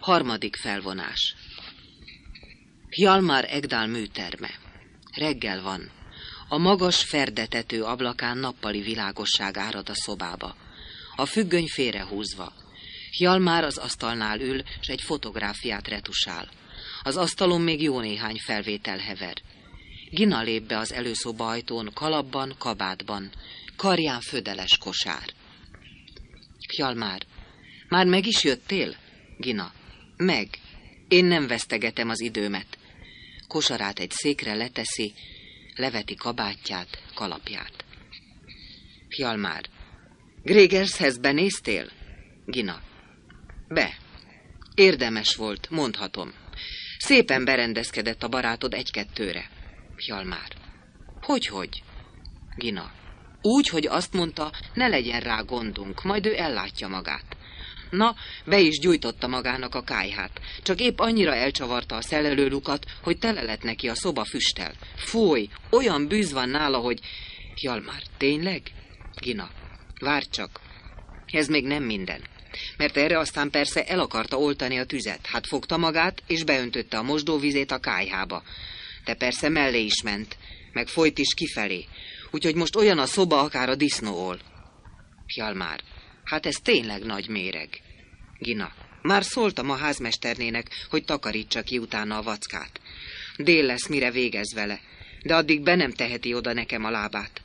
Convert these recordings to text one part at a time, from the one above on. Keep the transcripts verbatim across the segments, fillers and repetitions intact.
Harmadik felvonás. Hjalmar Ekdal műterme. Reggel van. A magas ferdetető ablakán nappali világosság árad a szobába. A függöny félrehúzva. Hjalmar az asztalnál ül, s egy fotográfiát retusál. Az asztalon még jó néhány felvétel hever. Gina lép be az előszoba ajtón, kalapban, kabátban. Karján födeles kosár. Hjalmar. Már meg is jöttél? Gina. Meg. Én nem vesztegetem az időmet. Kosarát egy székre leteszi, leveti kabátját, kalapját. Hjalmar. Grégershez benéztél? Gina. Be. Érdemes volt, mondhatom. Szépen berendezkedett a barátod egy-kettőre. Hjalmar. Hogyhogy? Gina. Úgy, hogy azt mondta, ne legyen rá gondunk, majd ő ellátja magát. Na, be is gyújtotta magának a kályhát. Csak épp annyira elcsavarta a szellelőlukat, hogy tele lett neki a szoba füsttel. Fúj, olyan bűz van nála, hogy... Hjalmar, tényleg? Gina. Várj csak. Ez még nem minden. Mert erre aztán persze el akarta oltani a tüzet. Hát fogta magát, és beöntötte a mosdóvizét a kályhába. De persze mellé is ment, meg folyt is kifelé. Úgyhogy most olyan a szoba, akár a disznóol. Hjalmar. Hát ez tényleg nagy méreg. Gina. Már szóltam a házmesternének, hogy takarítsa ki utána a vackát. Dél lesz, mire végez vele, de addig be nem teheti oda nekem a lábát.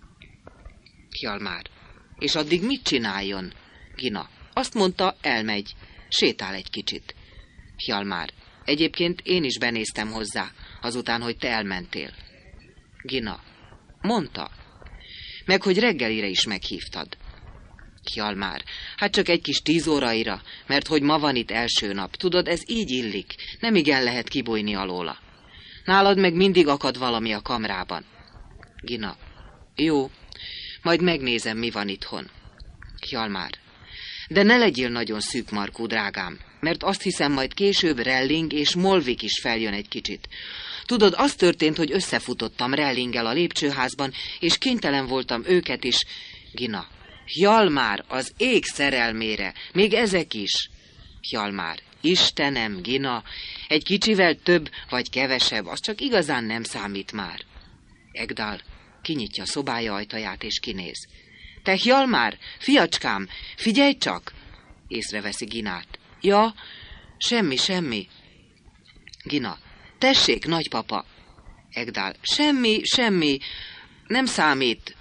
Hjalmar. És addig mit csináljon? Gina. Azt mondta, elmegy. Sétál egy kicsit. Hjalmar. Egyébként én is benéztem hozzá, azután, hogy te elmentél. Gina. Mondta. Meg, hogy reggelire is meghívtad. Hjalmar. Hát csak egy kis tíz óraira, mert hogy ma van itt első nap. Tudod, ez így illik. Nem igen lehet kibújni alóla. Nálad meg mindig akad valami a kamrában. Gina. Jó, majd megnézem, mi van itthon. Hjalmar. De ne legyél nagyon szűkmarkú, drágám, mert azt hiszem, majd később Relling és Molvik is feljön egy kicsit. Tudod, az történt, hogy összefutottam Rellinggel a lépcsőházban, és kénytelen voltam őket is. Gina. Hjalmar, az ég szerelmére, még ezek is. Hjalmar. Istenem, Gina, egy kicsivel több vagy kevesebb, az csak igazán nem számít már. Ekdal kinyitja szobája ajtaját és kinéz. Te Hjalmar, fiacskám, figyelj csak! Észreveszi Ginát. Ja, semmi, semmi. Gina. Tessék, nagypapa. Ekdal. Semmi, semmi, nem számít.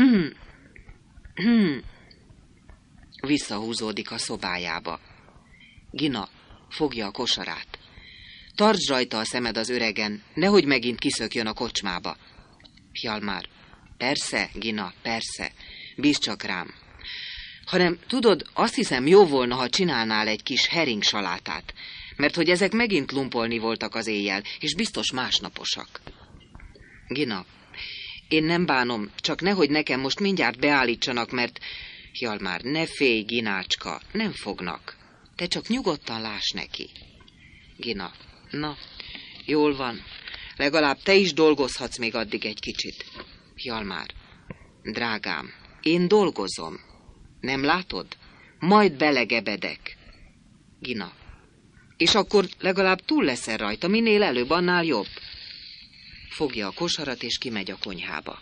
Visszahúzódik a szobájába. Gina fogja a kosarát. Tartsd rajta a szemed az öregen, nehogy megint kiszökjön a kocsmába. Hjalmar. Persze, Gina, persze. Bízd csak rám. Hanem, tudod, azt hiszem, jó volna, ha csinálnál egy kis heringsalátát, mert hogy ezek megint lumpolni voltak az éjjel, és biztos másnaposak. Gina. Én nem bánom, csak nehogy nekem most mindjárt beállítsanak, mert... Hjalmar, ne félj, Ginácska, nem fognak. Te csak nyugodtan láss neki. Gina. Na, jól van. Legalább te is dolgozhatsz még addig egy kicsit. Hjalmar. Drágám, én dolgozom. Nem látod? Majd belegebedek. Gina. És akkor legalább túl leszel rajta, minél előbb, annál jobb. Fogja a kosarat és kimegy a konyhába.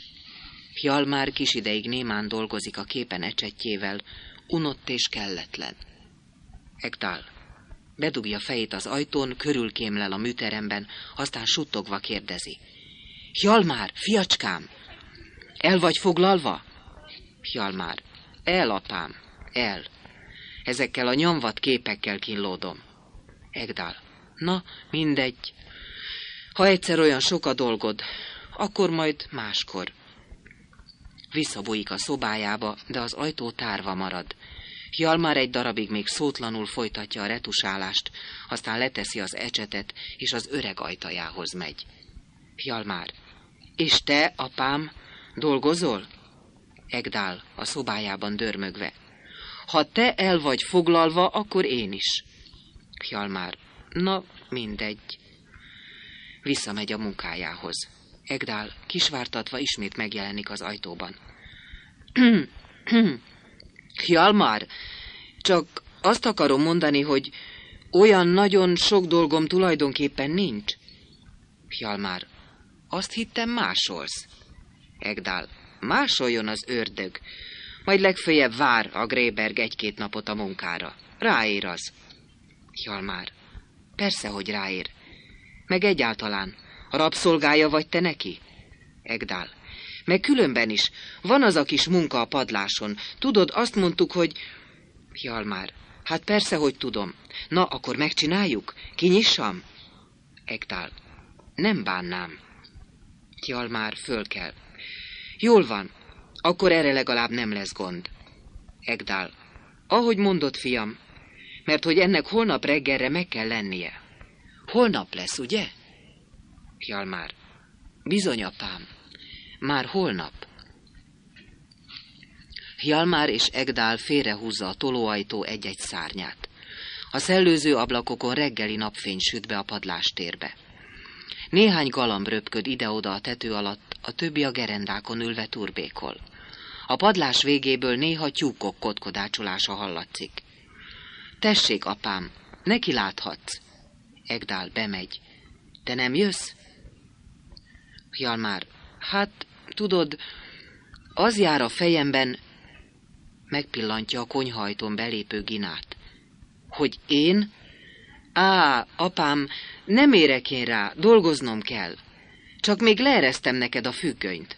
Hjalmar kis ideig némán dolgozik a képen ecsetjével, unott és kelletlen. Ekdal bedugja fejét az ajtón, körülkémlel a műteremben, aztán suttogva kérdezi. Hjalmar, fiacskám, el vagy foglalva? Hjalmar. El, apám, el. Ezekkel a nyomvat képekkel kínlódom. Ekdal. Na, mindegy. Ha egyszer olyan sok a dolgod, akkor majd máskor. Visszabújik a szobájába, de az ajtó tárva marad. Hjalmar egy darabig még szótlanul folytatja a retusálást, aztán leteszi az ecsetet, és az öreg ajtajához megy. Hjalmar. És te, apám, dolgozol? Ekdal a szobájában dörmögve. Ha te el vagy foglalva, akkor én is. Hjalmar. Na, mindegy. Visszamegy a munkájához. Ekdal kisvártatva ismét megjelenik az ajtóban. Hjalmar, csak azt akarom mondani, hogy Olyan nagyon sok dolgom tulajdonképpen nincs. Hjalmár, azt hittem másolsz. Egdál, másoljon az ördög, majd legfeljebb vár a Gréberg egy-két napot a munkára. Ráér az. Hjalmár, persze, hogy ráér. Meg egyáltalán, a rabszolgája vagy te neki? Egdál, meg különben is, van az a kis munka a padláson. Tudod, azt mondtuk, hogy... Hjalmár, hát persze, hogy tudom. Na, akkor megcsináljuk? Kinyissam? Egdál, nem bánnám. Hjalmár fölkel. Jól van, akkor erre legalább nem lesz gond. Egdál, ahogy mondod, fiam, mert hogy ennek holnap reggelre meg kell lennie. Holnap lesz, ugye? Hjalmár, bizony, apám, már holnap. Hjalmár és Egdál félrehúzza a tolóajtó egy-egy szárnyát. A szellőző ablakokon reggeli napfény süt be a padlástérbe. Néhány galamb röpköd ide-oda a tető alatt, a többi a gerendákon ülve turbékol. A padlás végéből néha tyúkok kotkodácsolása hallatszik. Tessék, apám, neki láthatsz. Egdál bemegy. Te nem jössz? Hjalmár, hát, tudod, az jár a fejemben, megpillantja a konyhajtón belépő Ginát. Hogy én? Á, apám, nem érek én rá, dolgoznom kell. Csak még leeresztem neked a függönyt.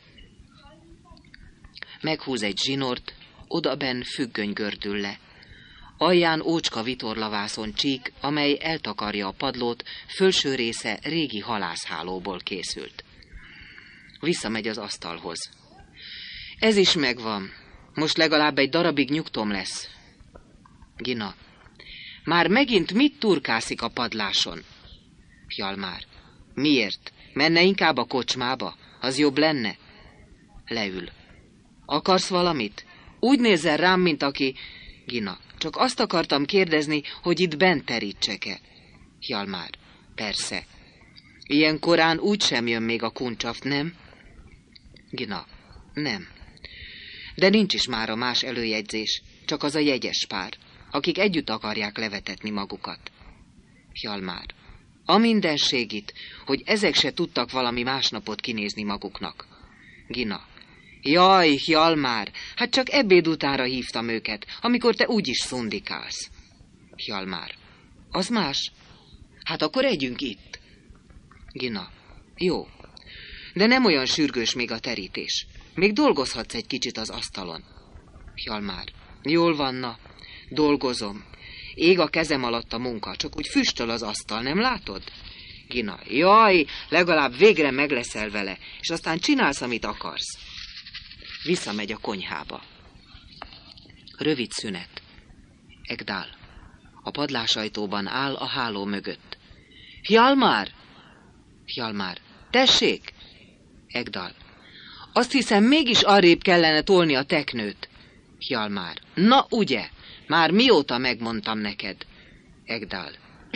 Meghúz egy zsinort, odabenn függöny gördül le. Alján ócska vitorlavászon csík, amely eltakarja a padlót, fölső része régi halászhálóból készült. Visszamegy az asztalhoz. Ez is megvan. Most legalább egy darabig nyugtom lesz. Gina. Már megint mit turkászik a padláson? Hjalmár. Miért? Menne inkább a kocsmába? Az jobb lenne? Leül. Akarsz valamit? Úgy nézel rám, mint aki... Gina. Csak azt akartam kérdezni, hogy itt bent terítsek-e. Hjalmár. Persze. Ilyen korán úgy sem jön még a kuncsaft, nem? Gina. Nem. De nincs is már a más előjegyzés, csak az a jegyes pár, akik együtt akarják levetetni magukat. Hjalmár. A mindenség itt, hogy ezek se tudtak valami másnapot kinézni maguknak. Gina. Jaj, Hjalmár, hát csak ebéd utánra hívtam őket, amikor te úgyis szundikálsz. Hjalmár. Az más? Hát akkor együnk itt. Gina. Jó. De nem olyan sürgős még a terítés. Még dolgozhatsz egy kicsit az asztalon. Hjalmár. Jól van, na. Dolgozom. Ég a kezem alatt a munka, csak úgy füstöl az asztal, nem látod? Gina. Jaj, legalább végre megleszel vele, és aztán csinálsz, amit akarsz. Visszamegy a konyhába. Rövid szünet. Egdál. A padlásajtóban áll a háló mögött. Hjalmár! Hjalmár. Tessék! Egdál. Azt hiszem, mégis arrébb kellene tolni a teknőt. Hjalmár. Na, ugye? Már mióta megmondtam neked? Egdál.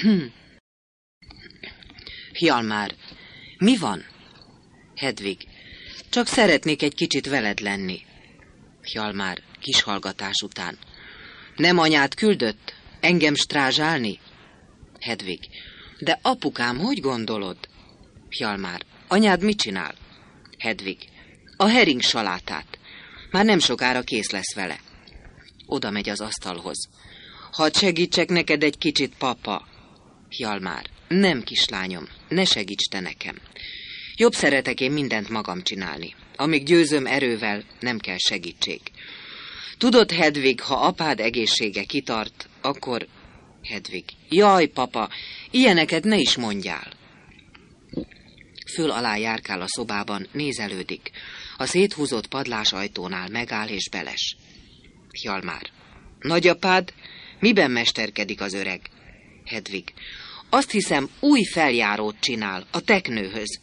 Hjalmár. Mi van? Hedvig. Csak szeretnék egy kicsit veled lenni. Hjalmár. Kis hallgatás után. Nem anyád küldött? Engem strázsálni? Hedvig. De apukám, hogy gondolod? Hjalmár. Anyád mit csinál? Hedvig. A hering salátát. Már nem sokára kész lesz vele. Oda megy az asztalhoz. Hadd segítsek neked egy kicsit, papa. Hjalmár. Nem, kislányom, ne segíts te nekem. Jobb szeretek én mindent magam csinálni. Amíg győzöm erővel, nem kell segítség. Tudod, Hedvig, ha apád egészsége kitart, akkor... Hedvig. Jaj, papa, ilyeneket ne is mondjál. Föl alá járkál a szobában, nézelődik. A széthúzott padlás ajtónál megáll és beles. Hjalmár. Nagyapád, miben mesterkedik az öreg? Hedvig. Azt hiszem, új feljárót csinál a teknőhöz.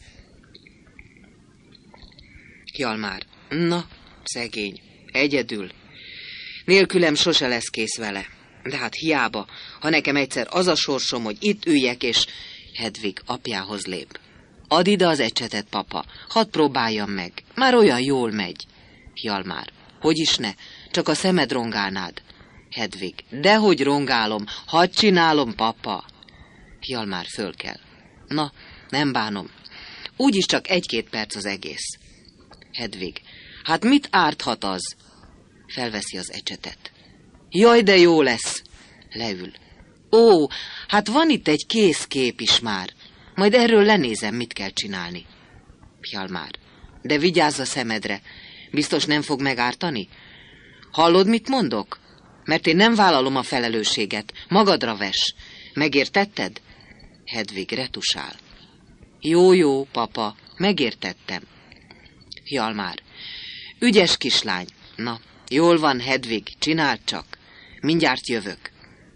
Hjalmár. Na, szegény, egyedül. Nélkülem sose lesz kész vele. De hát hiába, ha nekem egyszer az a sorsom, hogy itt üljek, és... Hedvig apjához lép. Add ide az ecsetet, papa, hadd próbáljam meg. Már olyan jól megy. Hjalmár. Hogy is ne, csak a szemed rongálnád. Hedvig. Dehogy rongálom, hadd csinálom, papa. Hjalmár fölkel. Na, nem bánom. Úgyis csak egy-két perc az egész. Hedvig. Hát mit árthat az? Felveszi az ecsetet. Jaj, de jó lesz. Leül. Ó, hát van itt egy kész kép is már. Majd erről lenézem, mit kell csinálni. Hjalmár. De vigyázz a szemedre. Biztos nem fog megártani? Hallod, mit mondok? Mert én nem vállalom a felelősséget. Magadra ves. Megértetted? Hedvig retusál. Jó, jó, papa, megértettem. Hjalmár. Ügyes kislány. Na, jól van, Hedvig, csináld csak. Mindjárt jövök.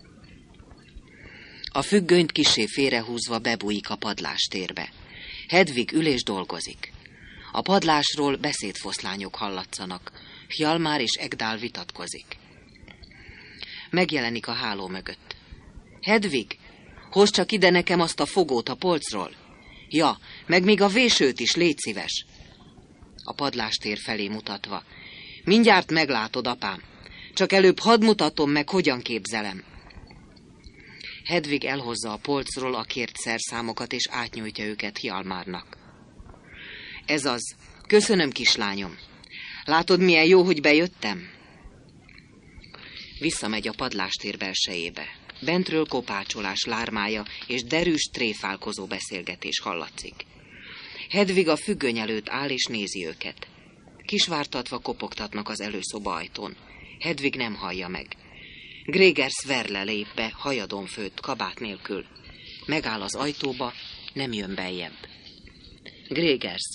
A függönyt kissé félrehúzva bebújik a padlástérbe. Hedvig ül és dolgozik. A padlásról beszédfoszlányok hallatszanak. Hjalmár és Egdál vitatkozik. Megjelenik a háló mögött. Hedvig, hozd csak ide nekem azt a fogót a polcról. Ja, meg még a vésőt is, légy szíves. A padlástér felé mutatva. Mindjárt meglátod, apám. Csak előbb hadd mutatom meg, hogyan képzelem. Hedvig elhozza a polcról a kért szerszámokat, és átnyújtja őket Hjalmárnak. Ez az. Köszönöm, kislányom. Látod, milyen jó, hogy bejöttem? Visszamegy a padlástér belsejébe. Bentről kopácsolás lármája és derűs, tréfálkozó beszélgetés hallatszik. Hedvig a függöny előtt áll és nézi őket. Kisvártatva kopogtatnak az előszoba ajtón. Hedvig nem hallja meg. Gregers Verle lép be, hajadon főtt, kabát nélkül. Megáll az ajtóba, nem jön beljebb. Gregers.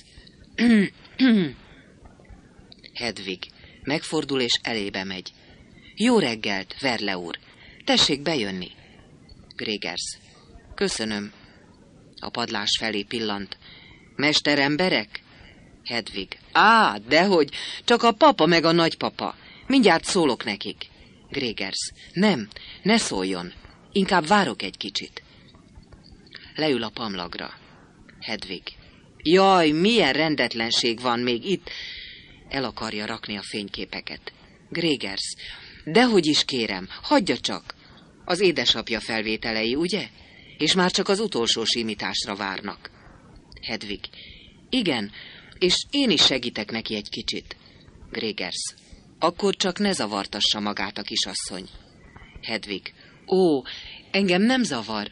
Hedvig megfordul és elébe megy. Jó reggelt, Verle úr. Tessék bejönni. Gregers. Köszönöm. A padlás felé pillant. Mesteremberek? Hedvig. Á, dehogy, csak a papa meg a nagypapa. Mindjárt szólok nekik. Gregers. Nem, ne szóljon. Inkább várok egy kicsit. Leül a pamlagra. Hedvig. Jaj, milyen rendetlenség van még itt. El akarja rakni a fényképeket. Gregers. Dehogy is kérem, hagyja csak. Az édesapja felvételei, ugye? És már csak az utolsó simításra várnak. Hedvig. Igen, és én is segítek neki egy kicsit. Gregers. Akkor csak ne zavartassa magát a kisasszony. Hedvig. Ó, engem nem zavar.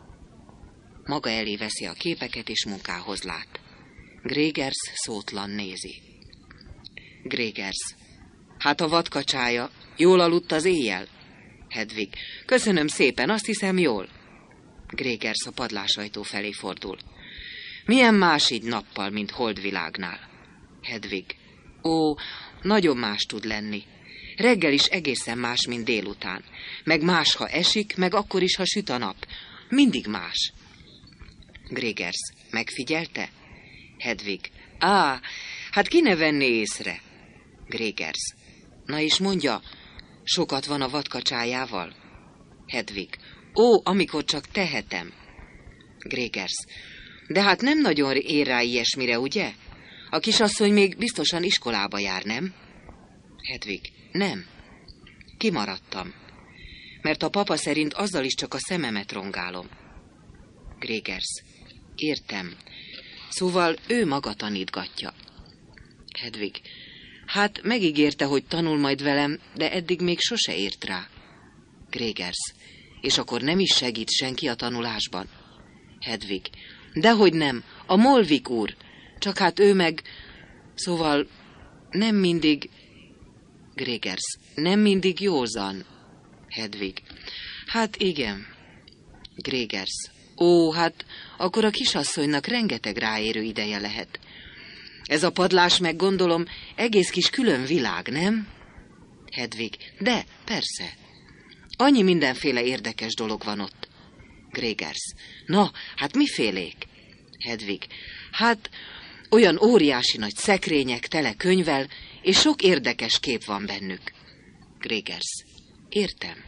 Maga elé veszi a képeket, és munkához lát. Gregers szótlan nézi. Gregers. Hát a vadkacsája, jól aludt az éjjel? Hedvig. Köszönöm szépen, azt hiszem jól. Gregers a padlásajtó felé fordul. Milyen más így nappal, mint holdvilágnál? Hedvig. Ó, nagyon más tud lenni. Reggel is egészen más, mint délután. Meg más, ha esik, meg akkor is, ha süt a nap. Mindig más. Gregers. Megfigyelte? Hedvig. Á, hát ki ne venné észre? Gregers. Na és mondja, sokat van a vadkacsájával? Hedvig. Ó, amikor csak tehetem. Gregers. De hát nem nagyon ér rá ilyesmire, ugye? A kisasszony még biztosan iskolába jár, nem? Hedvig. Nem. Kimaradtam. Mert a papa szerint azzal is csak a szememet rongálom. Gregers. Értem. Szóval ő maga tanítgatja. Hedvig. Hát megígérte, hogy tanul majd velem, de eddig még sose ért rá. Gregers. És akkor nem is segít senki a tanulásban? Hedvig. Dehogy nem, a Molvik úr. Csak hát ő meg... Szóval nem mindig... Gregers. Nem mindig józan. Hedvig. Hát igen. Gregers. Ó, hát akkor a kisasszonynak rengeteg ráérő ideje lehet. Ez a padlás, meg gondolom, egész kis külön világ, nem? Hedvig. De, persze. Annyi mindenféle érdekes dolog van ott. Gregers. Na, hát mifélék? Hedvig. Hát olyan óriási nagy szekrények tele könyvvel, és sok érdekes kép van bennük. Gregers. Értem.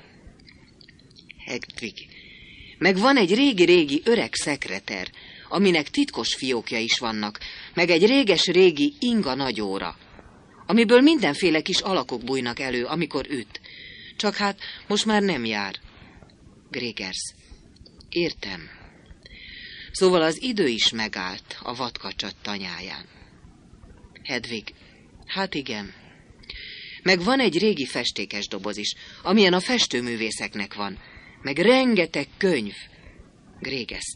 Hedvig. Meg van egy régi-régi öreg szekreter, aminek titkos fiókja is vannak, meg egy réges-régi inga nagyóra, amiből mindenféle kis alakok bújnak elő, amikor üt. Csak hát most már nem jár. Gregers. Értem. Szóval az idő is megállt a vadkacsa tanyáján. Hedvig. Hát igen. Meg van egy régi festékes doboz is, amilyen a festőművészeknek van. Meg rengeteg könyv. Gregers.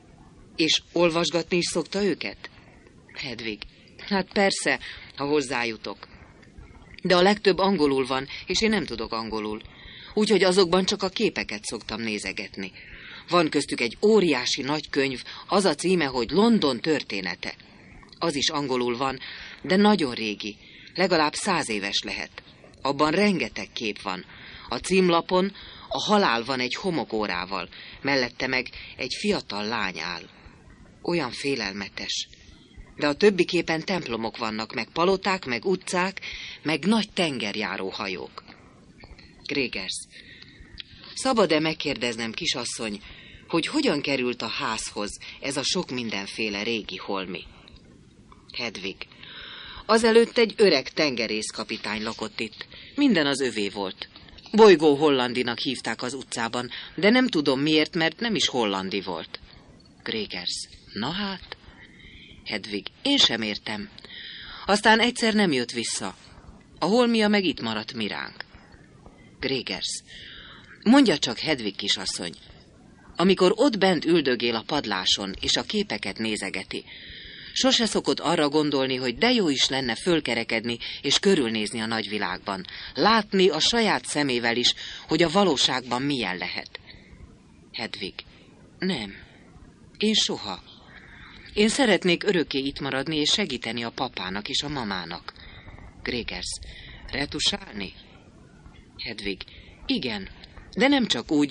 És olvasgatni is szokta őket? Hedvig. Hát persze, ha hozzájutok. De a legtöbb angolul van, és én nem tudok angolul. Úgyhogy azokban csak a képeket szoktam nézegetni. Van köztük egy óriási nagy könyv, az a címe, hogy London története. Az is angolul van, de nagyon régi, legalább száz éves lehet. Abban rengeteg kép van. A címlapon a halál van egy homokórával, mellette meg egy fiatal lány áll. Olyan félelmetes. De a többi képen templomok vannak, meg paloták, meg utcák, meg nagy tengerjáró hajók. Gregers. Szabad-e megkérdeznem, kisasszony, hogy hogyan került a házhoz ez a sok mindenféle régi holmi? Hedvig. Azelőtt egy öreg tengerészkapitány lakott itt. Minden az övé volt. Bolygó Hollandinak hívták az utcában, de nem tudom miért, mert nem is hollandi volt. Gregers. Na hát? Hedvig. Én sem értem. Aztán egyszer nem jött vissza. A holmia meg itt maradt miránk. Gregers. Mondja csak, Hedvig kisasszony, amikor ott bent üldögél a padláson, és a képeket nézegeti, sose szokott arra gondolni, hogy de jó is lenne fölkerekedni és körülnézni a nagyvilágban, látni a saját szemével is, hogy a valóságban milyen lehet. Hedvig. Nem. Én soha. Én szeretnék örökké itt maradni és segíteni a papának és a mamának. Gregers. Retusálni? Hedvig. Igen, de nem csak úgy.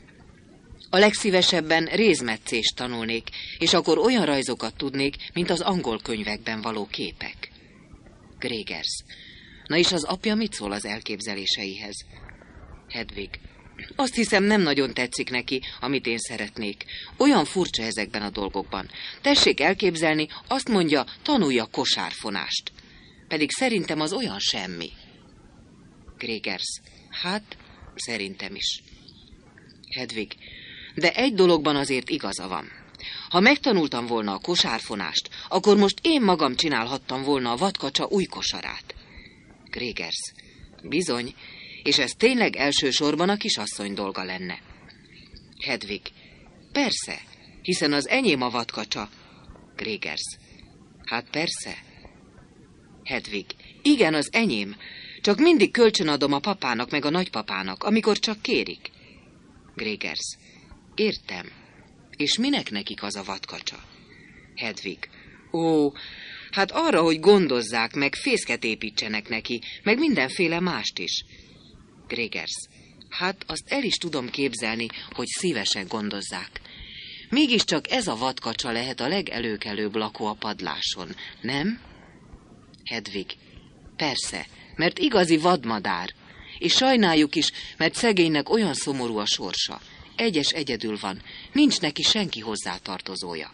A legszívesebben rézmetszést tanulnék, és akkor olyan rajzokat tudnék, mint az angol könyvekben való képek. Gregers. Na és az apja mit szól az elképzeléseihez? Hedvig. Azt hiszem, nem nagyon tetszik neki, amit én szeretnék. Olyan furcsa ezekben a dolgokban. Tessék elképzelni, azt mondja, tanulja kosárfonást. Pedig szerintem az olyan semmi. Gregers. Hát, szerintem is. Hedvig. De egy dologban azért igaza van. Ha megtanultam volna a kosárfonást, akkor most én magam csinálhattam volna a vadkacsa új kosarát. Gregers. Bizony, és ez tényleg elsősorban a kisasszony dolga lenne. Hedvig. Persze, hiszen az enyém a vadkacsa. Gregers. Hát persze. Hedvig. Igen, az enyém. Csak mindig kölcsönadom a papának meg a nagypapának, amikor csak kérik. Gregers. Értem. És minek nekik az a vadkacsa? Hedvig. Ó, hát arra, hogy gondozzák, meg fészket építsenek neki, meg mindenféle mást is. Gregers. Hát azt el is tudom képzelni, hogy szívesen gondozzák. Mégiscsak ez a vadkacsa lehet a legelőkelőbb lakó a padláson, nem? Hedvig. Persze, mert igazi vadmadár. És sajnáljuk is, mert szegénynek olyan szomorú a sorsa. Egyes egyedül van, nincs neki senki hozzátartozója.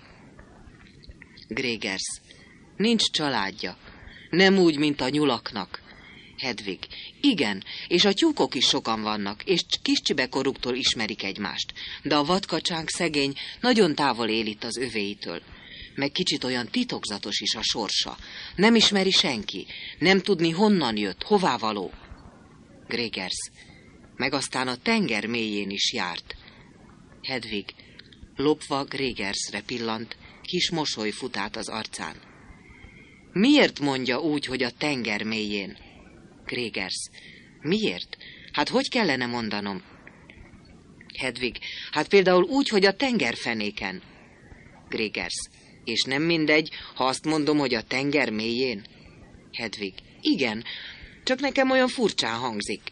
Gregers. Nincs családja. Nem úgy, mint a nyulaknak. Hedvig. Igen, és a tyúkok is sokan vannak, és kiscsibekoruktól ismerik egymást. De a vadkacsánk szegény, nagyon távol él itt az övéitől. Meg kicsit olyan titokzatos is a sorsa. Nem ismeri senki, nem tudni honnan jött, hová való. Gregers. Meg aztán a tenger mélyén is járt. Hedvig. Lopva Gregersre pillant, kis mosoly fut át az arcán. Miért mondja úgy, hogy a tenger mélyén? Gregers. Miért? Hát hogy kellene mondanom? Hedvig. Hát például úgy, hogy a tengerfenéken. Gregers. És nem mindegy, ha azt mondom, hogy a tenger mélyén? Hedvig. Igen, csak nekem olyan furcsán hangzik.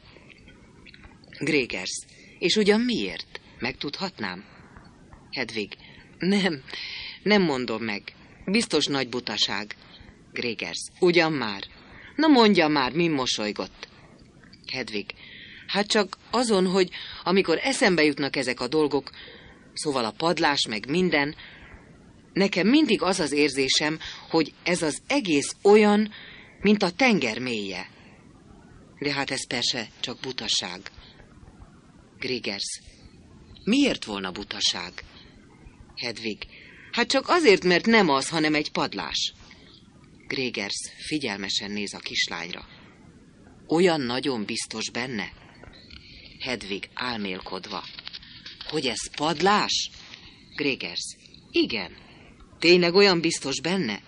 Gregers. És ugyan miért? Megtudhatnám? Hedvig. Nem, nem mondom meg. Biztos nagy butaság. Gregers. Ugyan már? Na mondja már, min mosolygott? Hedvig. Hát csak azon, hogy amikor eszembe jutnak ezek a dolgok, szóval a padlás meg minden, nekem mindig az az érzésem, hogy ez az egész olyan, mint a tenger mélye. De hát ez persze csak butaság. Gregers. Miért volna butaság? Hedvig. Hát csak azért, mert nem az, hanem egy padlás. Gregers figyelmesen néz a kislányra. Olyan nagyon biztos benne? Hedvig álmélkodva. Hogy ez padlás? Gregers. Igen. Tényleg olyan biztos benne?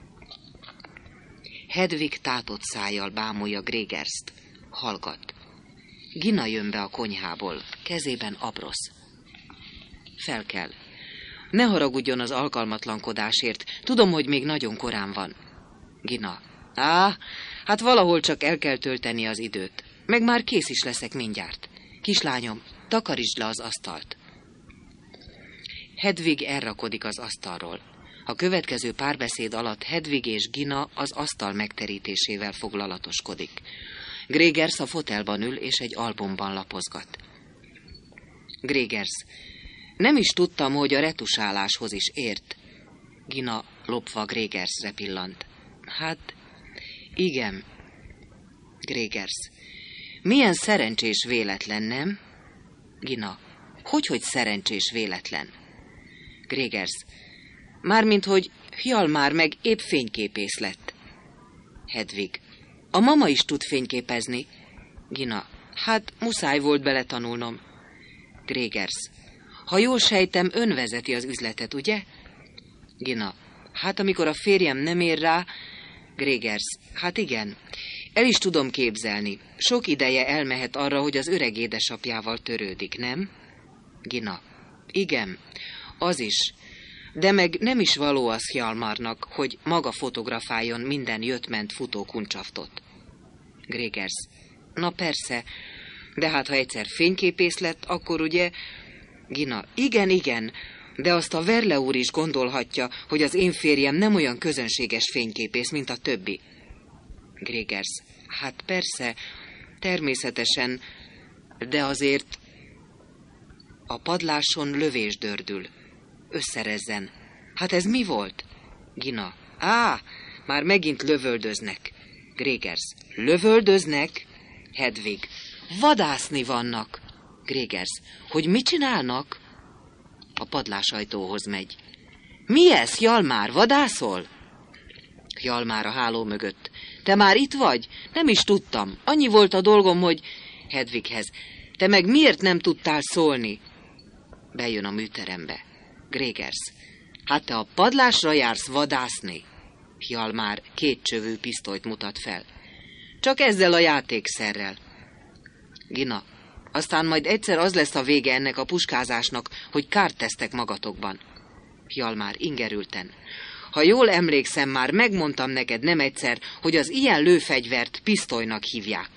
Hedvig tátott szájjal bámulja Gregerst. Hallgat. Gina jön be a konyhából, kezében abrosz. Felkel. Ne haragudjon az alkalmatlankodásért, tudom, hogy még nagyon korán van. Gina. Á, hát valahol csak el kell tölteni az időt. Meg már kész is leszek mindjárt. Kislányom, takarítsd le az asztalt. Hedvig elrakodik az asztalról. A következő párbeszéd alatt Hedvig és Gina az asztal megterítésével foglalatoskodik. Gregers a fotelban ül és egy albumban lapozgat. Gregers. Nem is tudtam, hogy a retusáláshoz is ért. Gina lopva Gregersre pillant. Hát, igen. Gregers. Milyen szerencsés véletlen, nem? Gina. Hogyhogy szerencsés véletlen? Gregers. Mármint, hogy Hjalmár meg épp fényképész lett. Hedvig. A mama is tud fényképezni. Gina. Hát, muszáj volt beletanulnom. Gregers. Ha jól sejtem, ön vezeti az üzletet, ugye? Gina. Hát, amikor a férjem nem ér rá... Gregers. Hát igen. El is tudom képzelni. Sok ideje elmehet arra, hogy az öreg édesapjával törődik, nem? Gina. Igen. Az is. De meg nem is való az Hjalmarnak, hogy maga fotografáljon minden jött-ment futó kuncsaftot. Gregers. Na persze, de hát ha egyszer fényképész lett, akkor ugye... Gina. Igen, igen, de azt a Verle úr is gondolhatja, hogy az én férjem nem olyan közönséges fényképész, mint a többi. Gregers. Hát persze, természetesen, de azért... A padláson lövés dördül. Összerezzen. Hát ez mi volt? Gina. Á, már megint lövöldöznek. Gregers. Lövöldöznek? Hedvig. Vadászni vannak. Gregers. Hogy mit csinálnak? A padlásajtóhoz megy. Mi ez, Hjalmár, vadászol? Hjalmár a háló mögött. Te már itt vagy? Nem is tudtam. Annyi volt a dolgom, hogy... Hedvighez. Te meg miért nem tudtál szólni? Bejön a műterembe. Gregers. Hát te a padlásra jársz vadászni? Hjalmár két csövű pisztolyt mutat fel. Csak ezzel a játékszerrel. Gina. Aztán majd egyszer az lesz a vége ennek a puskázásnak, hogy kárt tesztek magatokban. Hjalmár ingerülten. Ha jól emlékszem, már megmondtam neked nem egyszer, hogy az ilyen lőfegyvert pisztolynak hívják.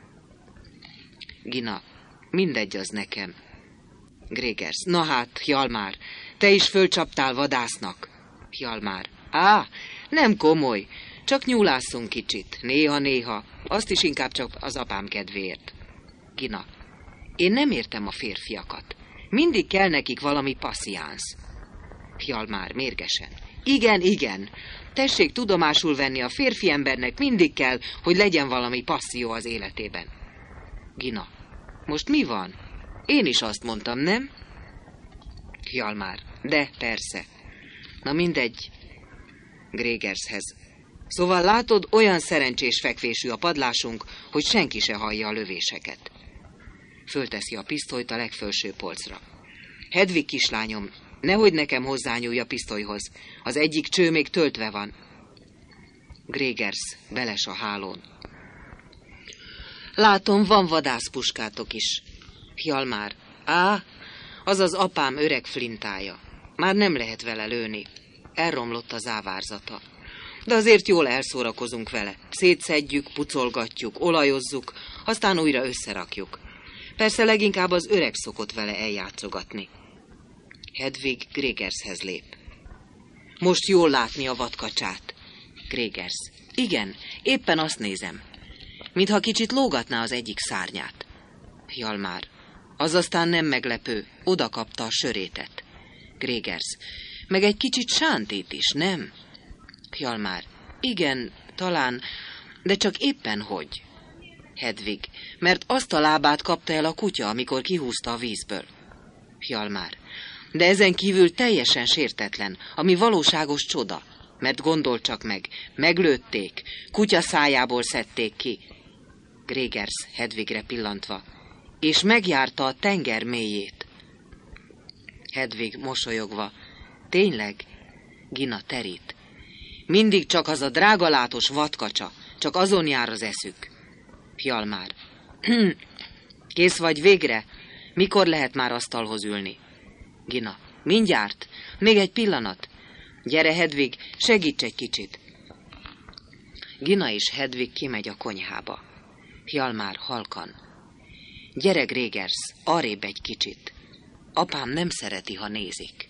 Gina. Mindegy az nekem. Gregers. Na hát, Hjalmár, te is fölcsaptál vadásznak. Hjalmár. Á, nem komoly, csak nyúlásszunk kicsit, néha-néha, azt is inkább csak az apám kedvéért. Gina. Én nem értem a férfiakat. Mindig kell nekik valami passziánsz. Hjalmár mérgesen. Igen, igen. Tessék tudomásul venni, a férfi embernek mindig kell, hogy legyen valami passzió az életében. Gina. Most mi van? Én is azt mondtam, nem? Hjalmár. De, persze. Na mindegy. Gregershez. Szóval látod, olyan szerencsés fekvésű a padlásunk, hogy senki se hallja a lövéseket. Fölteszi a pisztolyt a legfelső polcra. Hedvig kislányom, nehogy nekem hozzányúlj a pisztolyhoz. Az egyik cső még töltve van. Gregers beles a hálón. Látom, van vadászpuskátok is. Hjalmár. Á, az az apám öreg flintája. Már nem lehet vele lőni. Elromlott a závárzata. De azért jól elszórakozunk vele. Szétszedjük, pucolgatjuk, olajozzuk, aztán újra összerakjuk. Persze leginkább az öreg szokott vele eljátszogatni. Hedvig Gregershez lép. Most jól látni a vadkacsát. Gregers. Igen, éppen azt nézem. Mintha kicsit lógatná az egyik szárnyát. Hjalmár. Az aztán nem meglepő, oda kapta a sörétet. Gregers. Meg egy kicsit sántít is, nem? Hjalmár. Igen, talán, de csak éppen hogy. Hedvig. mert azt a lábát kapta el a kutya, amikor kihúzta a vízből. Hjalmár: de ezen kívül teljesen sértetlen, ami valóságos csoda, mert gondol csak meg, meglőtték, kutya szájából szedték ki. Grégersz Hedvigre pillantva: és megjárta a tenger mélyét. Hedvig mosolyogva: tényleg? Gina terít: mindig csak az a drágalátos vadkacsa, csak azon jár az eszük. Hjalmár: kész vagy végre? Mikor lehet már asztalhoz ülni? Gina: mindjárt, még egy pillanat. Gyere, Hedvig, segíts egy kicsit. Gina és Hedvig kimegy a konyhába. Hjalmár halkan: gyere, Grégersz, arrébb egy kicsit. Apám nem szereti, ha nézik.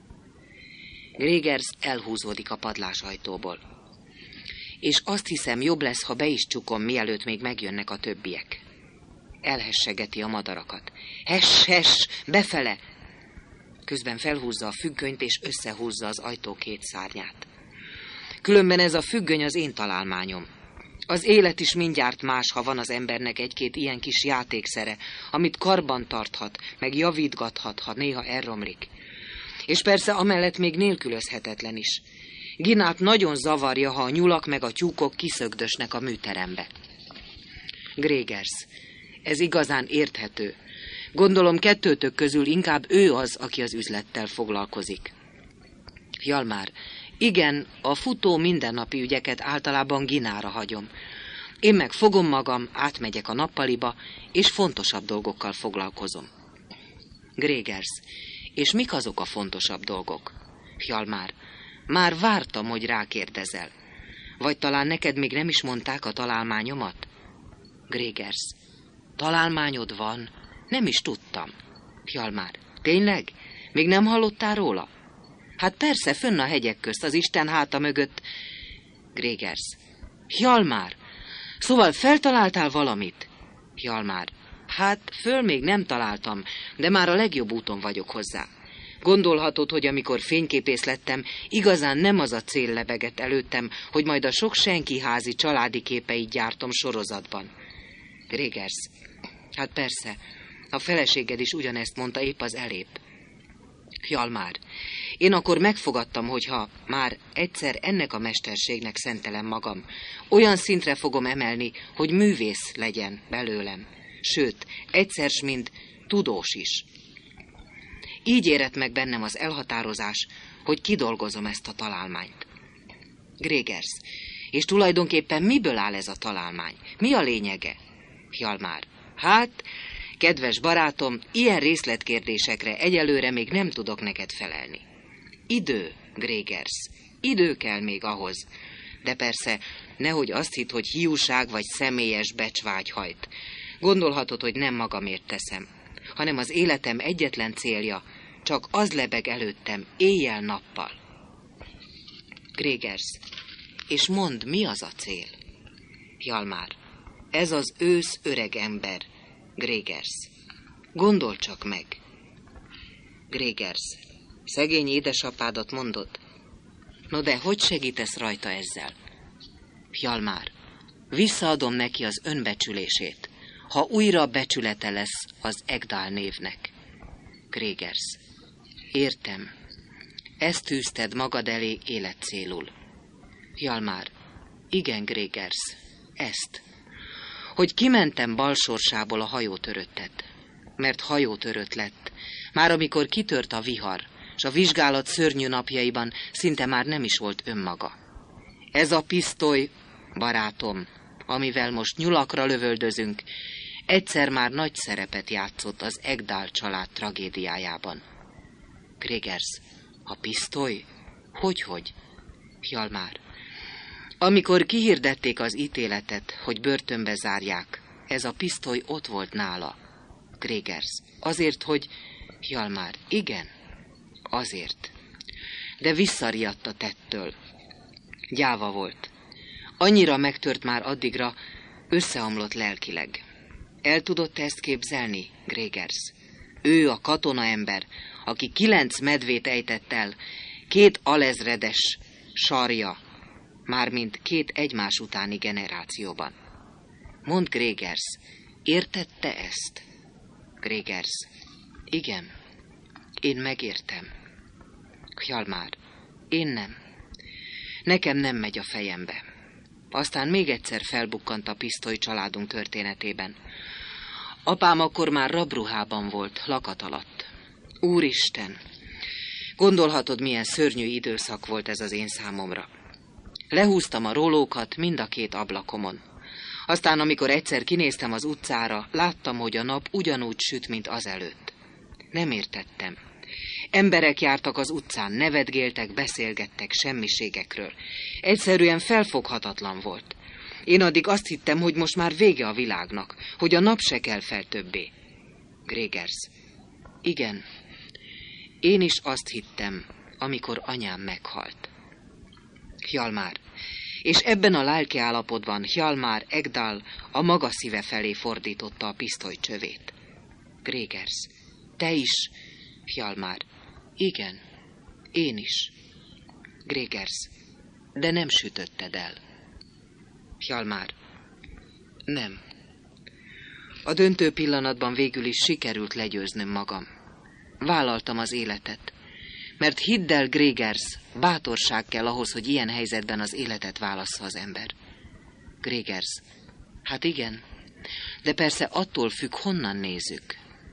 Grégersz elhúzódik a padlásajtóból. És azt hiszem, jobb lesz, ha be is csukom, mielőtt még megjönnek a többiek. Elhessegeti a madarakat. Hess, hess, befele! Közben felhúzza a függönyt, és összehúzza az ajtó két szárnyát. Különben ez a függöny az én találmányom. Az élet is mindjárt más, ha van az embernek egy-két ilyen kis játékszere, amit karban tarthat, meg javítgathat, ha néha elromlik. És persze amellett még nélkülözhetetlen is. Ginát nagyon zavarja, ha a nyulak meg a tyúkok kiszögdösnek a műterembe. Grégersz: ez igazán érthető. Gondolom kettőtök közül inkább ő az, aki az üzlettel foglalkozik. Hjalmár: igen, a futó mindennapi ügyeket általában Ginára hagyom. Én meg fogom magam, átmegyek a nappaliba, és fontosabb dolgokkal foglalkozom. Grégersz: és mik azok a fontosabb dolgok? Hjalmár: már vártam, hogy rákérdezel. Vagy talán neked még nem is mondták a találmányomat? Grégersz: találmányod van? Nem is tudtam. Hjalmár: tényleg? Még nem hallottál róla? Hát persze, fönn a hegyek közt, az Isten háta mögött. Grégersz: Hjalmár, szóval feltaláltál valamit? Hjalmár: hát föl még nem találtam, de már a legjobb úton vagyok hozzá. Gondolhatod, hogy amikor fényképész lettem, igazán nem az a cél lebegett előttem, hogy majd a sok senki házi családi képeit gyártom sorozatban. Grégersz: hát persze, a feleséged is ugyanezt mondta épp az elébb. Hjalmár: én akkor megfogadtam, hogy ha már egyszer ennek a mesterségnek szentelem magam, olyan szintre fogom emelni, hogy művész legyen belőlem. Sőt, egyszer s mind tudós is. Így érett meg bennem az elhatározás, hogy kidolgozom ezt a találmányt. Grégersz: és tulajdonképpen miből áll ez a találmány? Mi a lényege? Hjalmár: hát, kedves barátom, ilyen részletkérdésekre egyelőre még nem tudok neked felelni. Idő, Grégersz, idő kell még ahhoz. De persze, nehogy azt hidd, hogy hiúság vagy személyes becsvágy hajt. Gondolhatod, hogy nem magamért teszem, hanem az életem egyetlen célja, csak az lebeg előttem éjjel-nappal. Grégersz: és mondd, mi az a cél? Hjalmár: ez az ősz öreg ember. Grégersz: gondol csak meg. Grégersz: szegény édesapádat mondod? No de hogy segítesz rajta ezzel? Hjalmár: visszaadom neki az önbecsülését, ha újra becsülete lesz az Egdál névnek. Grégersz: értem. Ezt tűzted magad elé életcélul. Hjalmár: igen, Grégersz, ezt. Hogy kimentem balsorsából a hajótöröttet, mert hajótörött lett, már amikor kitört a vihar, s a vizsgálat szörnyű napjaiban szinte már nem is volt önmaga. Ez a pisztoly, barátom, amivel most nyulakra lövöldözünk, egyszer már nagy szerepet játszott az Egdál család tragédiájában. Grégersz: a pisztoly? Hogyhogy? Hjalmár: amikor kihirdették az ítéletet, hogy börtönbe zárják, ez a pisztoly ott volt nála. Grégersz: azért, hogy... Hjalmár: igen, azért. De visszariadt a tettől. Gyáva volt. Annyira megtört már addigra, összeomlott lelkileg. El tudott ezt képzelni, Grégersz? Ő a katonaember, aki kilenc medvét ejtett el, két alezredes sarja, mármint két egymás utáni generációban. Mondd, Grégersz, Értette ezt? Gregers. Igen, én megértem. Hjalmar. Én nem. Nekem nem megy a fejembe. Aztán még egyszer felbukkant a pisztoly családunk történetében. Apám akkor már rabruhában volt, lakat alatt. Úristen! Gondolhatod, milyen szörnyű időszak volt ez az én számomra. Lehúztam a rólókat mind a két ablakomon. Aztán, amikor egyszer kinéztem az utcára, láttam, hogy a nap ugyanúgy süt, mint azelőtt. Nem értettem. Emberek jártak az utcán, nevetgéltek, beszélgettek semmiségekről. Egyszerűen felfoghatatlan volt. Én addig azt hittem, hogy most már vége a világnak, hogy a nap se kell fel többé. Gregers. Igen, én is azt hittem, amikor anyám meghalt. Hjalmar. És ebben a lelki állapotban Hjalmar Ekdal a maga szíve felé fordította a pisztoly csövét. Gregers. Te is? Hjalmar. Igen, én is. Gregers. De nem sütötted el. Hjalmar. Nem. A döntő pillanatban végül is sikerült legyőznöm magam. Vállaltam az életet. Mert hidd el, Gregers, bátorság kell ahhoz, hogy ilyen helyzetben az életet válassza az ember. Gregers. Hát igen, de persze attól függ, honnan nézzük.